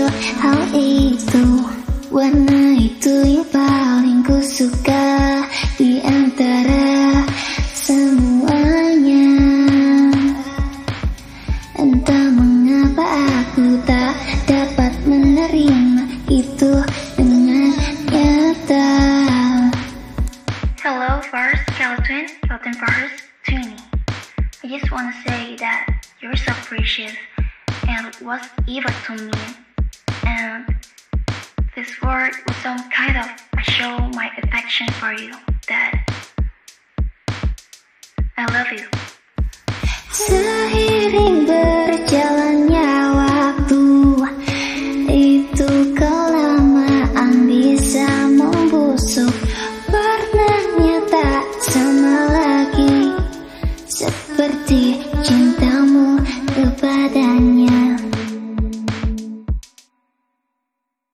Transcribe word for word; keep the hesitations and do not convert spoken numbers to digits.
hal itu, warna itu yang paling ku suka di antara semuanya. Entah mengapa aku tak dapat menerima itu dengan nyata. Hello first, Kelvin, Kelvin first, Twinnie. I just wanna say that you're so precious and was evil to me. And this word was some kind of I show my affection for you. That I love you. Seiring berjalan